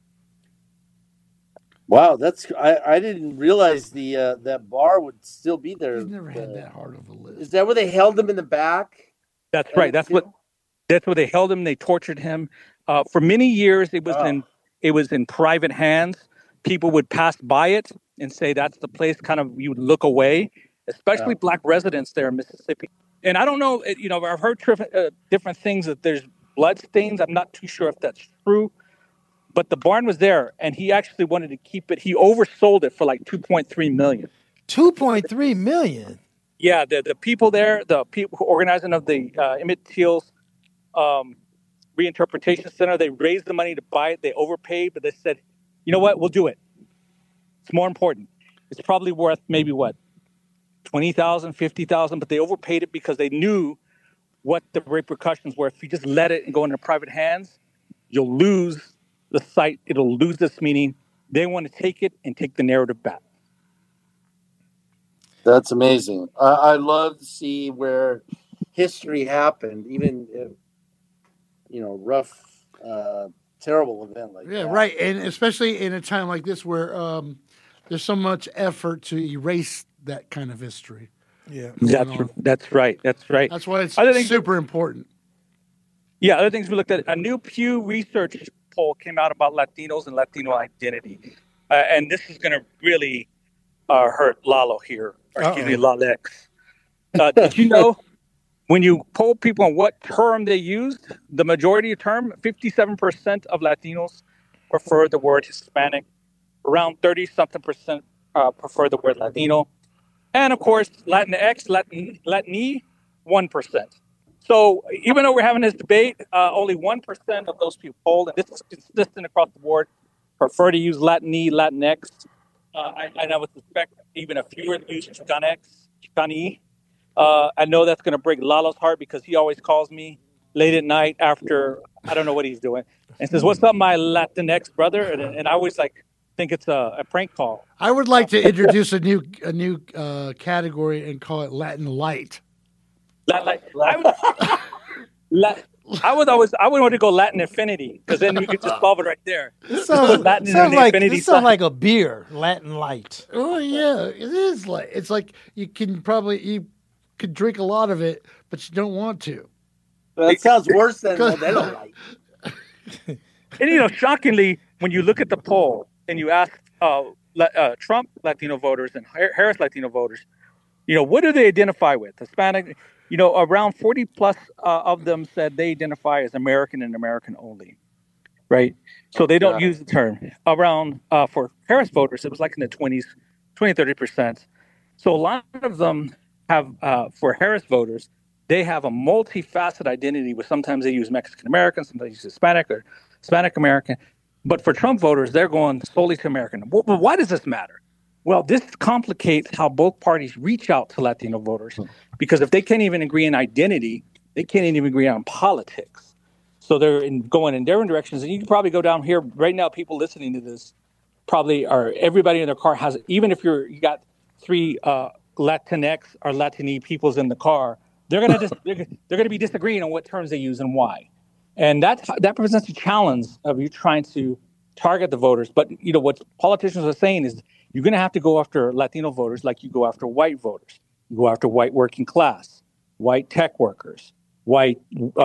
Wow, I didn't realize that bar would still be there. He's never had that hard of a list. Is that where they held him in the back? That's right. That's where they held him. They tortured him. For many years, it was in private hands. People would pass by it and say that's the place. Kind of you would look away, especially Black residents there in Mississippi. And I don't know. I've heard different things that there's blood stains. I'm not too sure if that's true. But the barn was there, and he actually wanted to keep it. He oversold it for like $2.3 million. $2.3 million? Yeah, the people there, the people organizing of the Emmett Till's Reinterpretation Center, they raised the money to buy it. They overpaid, but they said, you know what, we'll do it. It's more important. It's probably worth maybe, $20,000, $50,000, but they overpaid it because they knew what the repercussions were. If you just let it and go into private hands, you'll lose the site, it'll lose this meaning. They want to take it and take the narrative back. That's amazing. I love to see where history happened, even if, rough terrible event like that. Right, and especially in a time like this where there's so much effort to erase that kind of history. Yeah, that's right. That's right. That's why it's Other things- super important. Yeah, other things we looked at. A new Pew Research poll came out about Latinos and Latino identity. And this is going to really hurt Lalo here, or excuse me, Lalex. Did you know when you poll people on what term they used, the majority term, 57% of Latinos prefer the word Hispanic. Around 30-something percent prefer the word Latino. And, of course, Latinx, Latini, 1%. So even though we're having this debate, only 1% of those people polled, and this is consistent across the board, prefer to use Latini, Latinx. I would suspect even a fewer use Chicanx, Chicani. I know that's going to break Lalo's heart because he always calls me late at night after, I don't know what he's doing, and says, "What's up, my Latinx brother?" And I always think it's a prank call. I would like to introduce a new category and call it Latin Light. I would want to go Latin Infinity because then we could just solve it right there. Sounds like a beer, Latin Light. Oh yeah, it is like it's like you could drink a lot of it, but you don't want to. That sounds worse than Modelo Light. And shockingly, when you look at the poll and you ask Trump Latino voters and Harris Latino voters, what do they identify with? Hispanic. Around 40 plus of them said they identify as American and American only, right? So they don't use the term. Around, for Harris voters, it was like in the 20s, 30%. So a lot of them have, for Harris voters, they have a multifaceted identity where sometimes they use Mexican American, sometimes they use Hispanic or Hispanic American. But for Trump voters, they're going solely to American. Well, why does this matter? Well, this complicates how both parties reach out to Latino voters because if they can't even agree on identity, they can't even agree on politics. So they're going in different directions. And you can probably go down here right now, people listening to this probably are everybody in their car has, even if you got three Latinx or Latini peoples in the car, they're going to be disagreeing on what terms they use and why. And that presents a challenge of you trying to target the voters. But, what politicians are saying is, you're going to have to go after Latino voters like you go after white voters. You go after white working class, white tech workers, white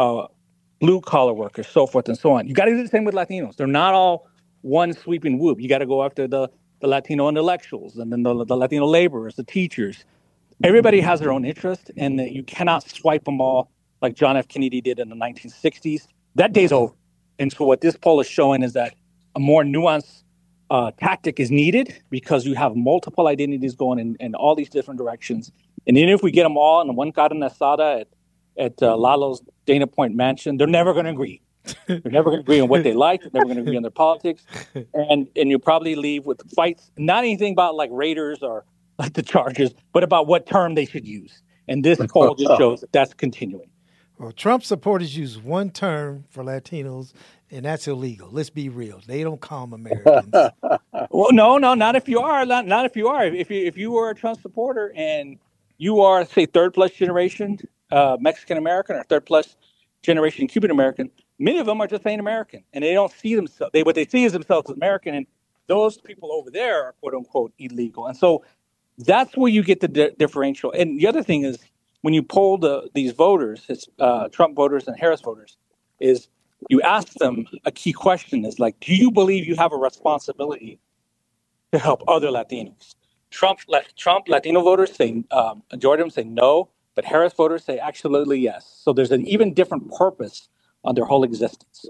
blue-collar workers, so forth and so on. You got to do the same with Latinos. They're not all one sweeping whoop. You got to go after the Latino intellectuals and then the Latino laborers, the teachers. Everybody has their own interest, and you cannot swipe them all like John F. Kennedy did in the 1960s. That day's over. And so what this poll is showing is that a more nuanced tactic is needed because you have multiple identities going in all these different directions. And even if we get them all in one carne asada at Lalo's Dana Point mansion, they're never going to agree. They're never going to agree on what they like. They're never going to agree on their politics. And you probably leave with fights, not anything about like Raiders or like the Chargers, but about what term they should use. And this poll just shows that that's continuing. Well, Trump supporters use one term for Latinos, and that's illegal. Let's be real; they don't call them Americans. Well, no, not if you are. Not if you are. If you are a Trump supporter and you are, say, third plus generation Mexican American or third plus generation Cuban American, many of them are just saying American, and they don't see themselves. What they see is themselves as American, and those people over there are quote unquote illegal. And so that's where you get the differential. And the other thing is, when you poll these voters, Trump voters and Harris voters, is you ask them a key question is like, do you believe you have a responsibility to help other Latinos? Trump Latino voters say, majority of them say no, but Harris voters say absolutely yes. So there's an even different purpose on their whole existence.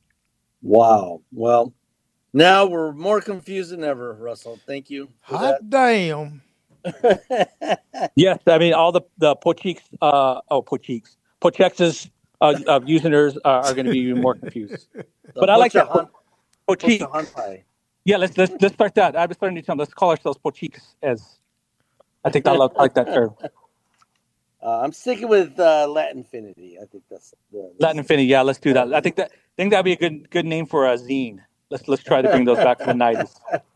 Wow. Well, now we're more confused than ever, Russell. Thank you. Hot damn. Yes, I mean all the Pochexes users are going to be even more confused. But I like that. Pocheeks. Yeah, let's start that. I was starting to tell them, let's call ourselves Pocheeks as I think I like that term. I'm sticking with Latinfinity. I think that's Latinfinity. Yeah, let's do that. I think that'd be a good name for a zine. Let's try to bring those back from the 90s.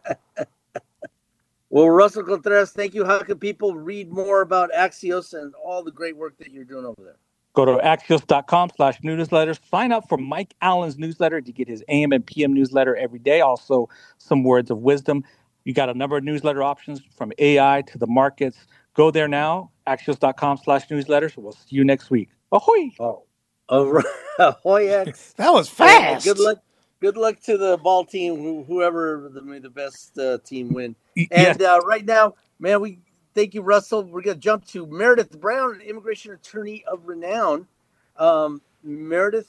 Well, Russell Contreras, thank you. How can people read more about Axios and all the great work that you're doing over there? Go to Axios.com/newsletter. Sign up for Mike Allen's newsletter to get his AM and PM newsletter every day. Also, some words of wisdom. You got a number of newsletter options from AI to the markets. Go there now, Axios.com/newsletter. So we'll see you next week. Ahoy! All right. Ahoy, X. That was fast. Good luck. Good luck to the ball team, whoever the best team win. Yes. And right now, man, thank you, Russell. We're going to jump to Meredith Brown, an immigration attorney of renown. Meredith,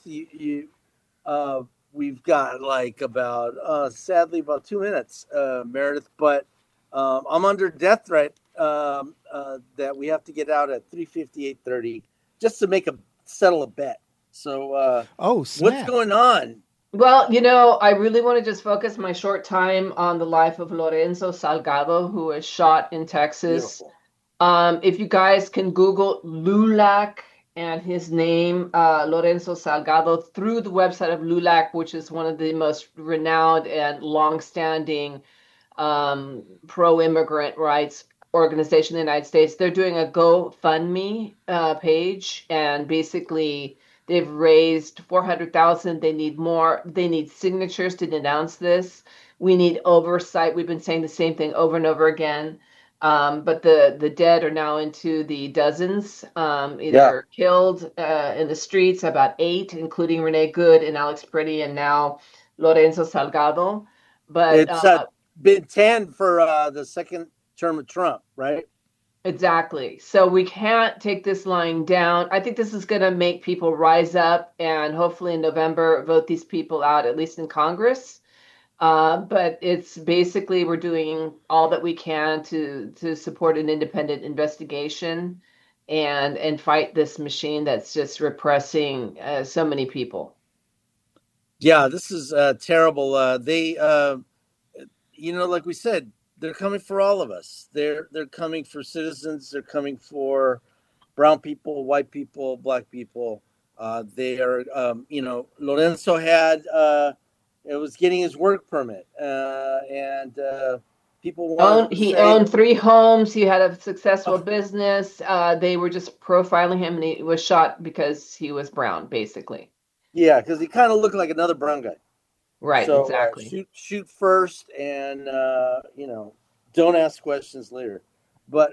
we've got sadly about 2 minutes, Meredith, but I'm under death threat that we have to get out at 3:50, 8:30 just to settle a bet. So what's going on? Well, I really want to just focus my short time on the life of Lorenzo Salgado, who was shot in Texas. If you guys can Google LULAC and his name, Lorenzo Salgado, through the website of LULAC, which is one of the most renowned and longstanding pro-immigrant rights organization in the United States, they're doing a GoFundMe page, and basically they've raised $400,000. They need more. They need signatures to denounce this. We need oversight. We've been saying the same thing over and over again. But the dead are now into the dozens, either killed in the streets, about 8, including Renee Good and Alex Pretty, and now Lorenzo Salgado. But it's been 10 for the second term of Trump, right? Exactly. So we can't take this lying down. I think this is going to make people rise up and hopefully in November vote these people out, at least in Congress. But it's basically we're doing all that we can to support an independent investigation and fight this machine that's just repressing so many people. Yeah, this is terrible. They, like we said, they're coming for all of us. They're coming for citizens. They're coming for brown people, white people, black people. They are, Lorenzo was getting his work permit, and people he owned 3 homes. He had a successful business. They were just profiling him, and he was shot because he was brown, basically. Yeah, because he kind of looked like another brown guy. Right, so, exactly. Shoot first, and don't ask questions later. But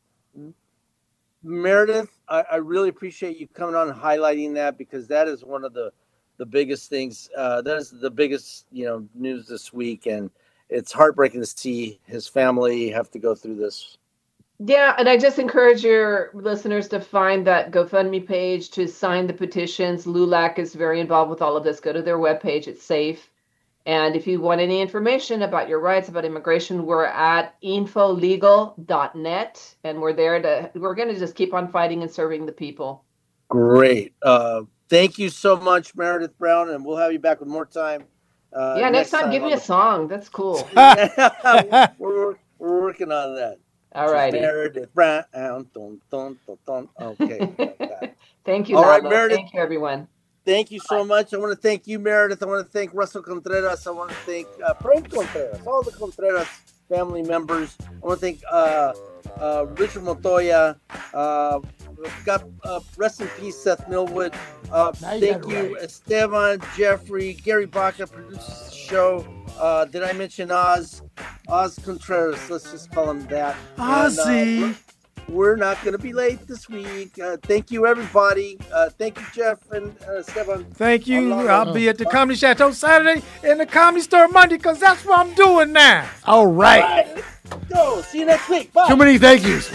Meredith, I really appreciate you coming on and highlighting that, because that is one of the biggest things. That is the biggest news this week, and it's heartbreaking to see his family have to go through this. Yeah, and I just encourage your listeners to find that GoFundMe page to sign the petitions. LULAC is very involved with all of this. Go to their webpage. It's safe. And if you want any information about your rights, about immigration, we're at infolegal.net. And we're going to just keep on fighting and serving the people. Great. Thank you so much, Meredith Brown. And we'll have you back with more time. Next time give me a song. That's cool. We're working on that. All righty. Meredith Brown. Okay. Thank you, All right, Lalo. Meredith. Thank you, everyone. Thank you so much. I want to thank you, Meredith. I want to thank Russell Contreras. I want to thank Frank Contreras, all the Contreras family members. I want to thank Richard Montoya. Rest in peace, Seth Millwood. Thank you, Esteban, Jeffrey, Gary Baca produces the show. Did I mention Oz Contreras? Let's just call him that. Ozzy. And, we're not going to be late this week. Thank you, everybody. Thank you, Jeff and Esteban. Thank you. I'll be at the Comedy Chateau Saturday and the Comedy Store Monday, because that's what I'm doing now. All right. Let's go. See you next week. Bye. Too many thank yous.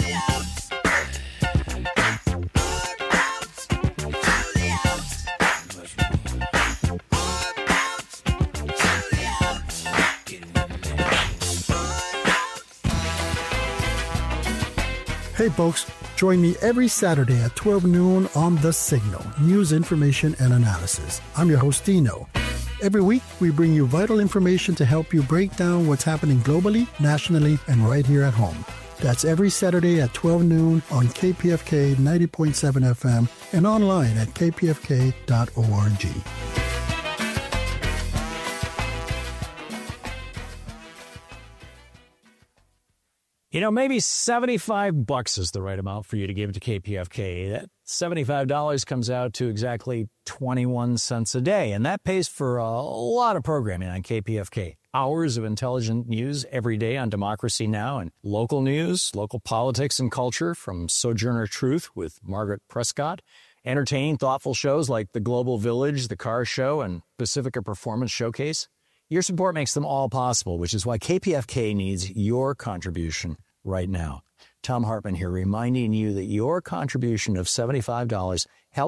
Hey folks, join me every Saturday at 12 noon on The Signal, news, information, and analysis. I'm your host, Dino. Every week, we bring you vital information to help you break down what's happening globally, nationally, and right here at home. That's every Saturday at 12 noon on KPFK 90.7 FM and online at kpfk.org. You know, maybe $75 is the right amount for you to give to KPFK. That $75 comes out to exactly 21 cents a day, and that pays for a lot of programming on KPFK. Hours of intelligent news every day on Democracy Now! And local news, local politics and culture from Sojourner Truth with Margaret Prescott. Entertaining, thoughtful shows like The Global Village, The Car Show, and Pacifica Performance Showcase. Your support makes them all possible, which is why KPFK needs your contribution right now. Tom Hartman here reminding you that your contribution of $75 helps